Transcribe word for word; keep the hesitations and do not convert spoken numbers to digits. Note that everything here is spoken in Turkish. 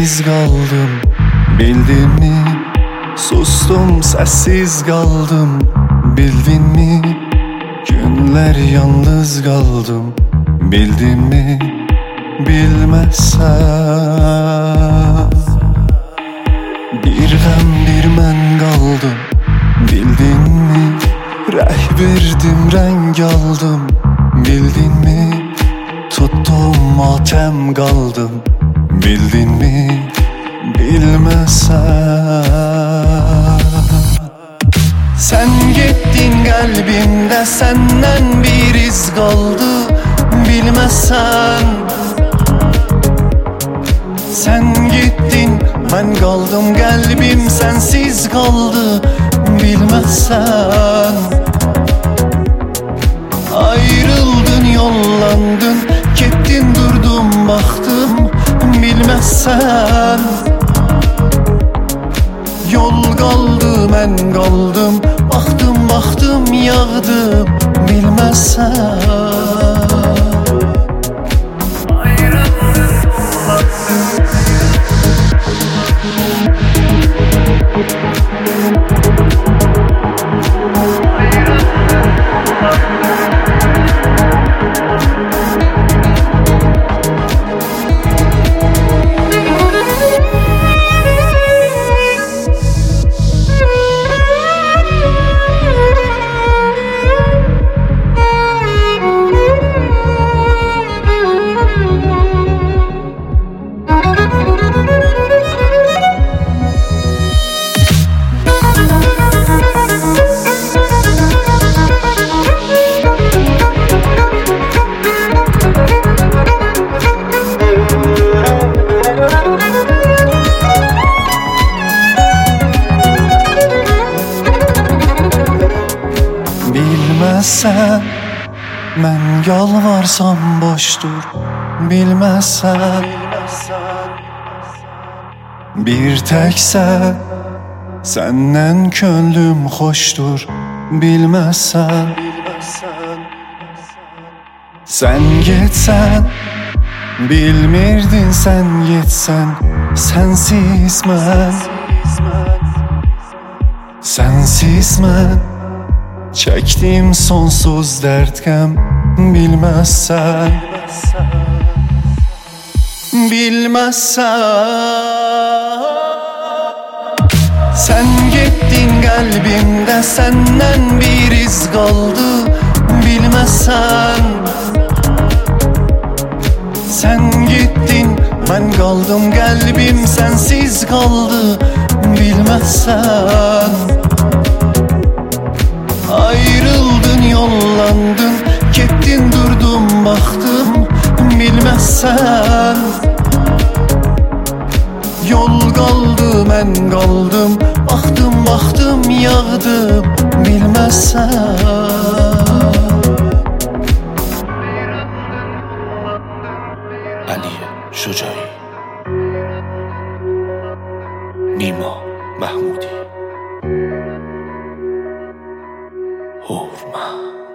sessiz kaldım, bildin mi? Sustum, sessiz kaldım, bildin mi? Günler yalnız kaldım, bildin mi? Bilmezsen bir gəm bir mən qaldım, bildin mi? Rəh verdim, rəng aldım, bildin mi? Tuttum, matəm qaldım, bildin mi? Bilməsən. Sən getdin, qəlbimdə səndən bir iz qaldı, bilməsən. Sen gittin, ben kaldım, kalbim sensiz kaldı, bilmezsen. Ayrıldın, yollandın, gittin, durdum, baktım, bilmezsen. Yol kaldı, ben kaldım, baktım, baktım, yağdım, bilmezsen. Bilmezsen, mən yalvarsam boşdur, bilmezsen. Bir tek sen, senden könlüm hoştur, bilmezsen. Sen gitsen, bilmirdin sen yetsen, sensiz mən. Sensiz mən çektim sonsuz dertkem, bilmezsen. Bilmezsen. Sen gittin, kalbimde senden bir iz kaldı, bilmezsen. Sen gittin, ben kaldım, kalbim sensiz kaldı, bilmezsen. Ayrıldın, yollandın, gittin, durdum, baktım, bilmezsen. Yol kaldı, ben kaldım, baktım, baktım, yağdım, bilmezsen. علی شجاعی، نیما محمودی، هورما.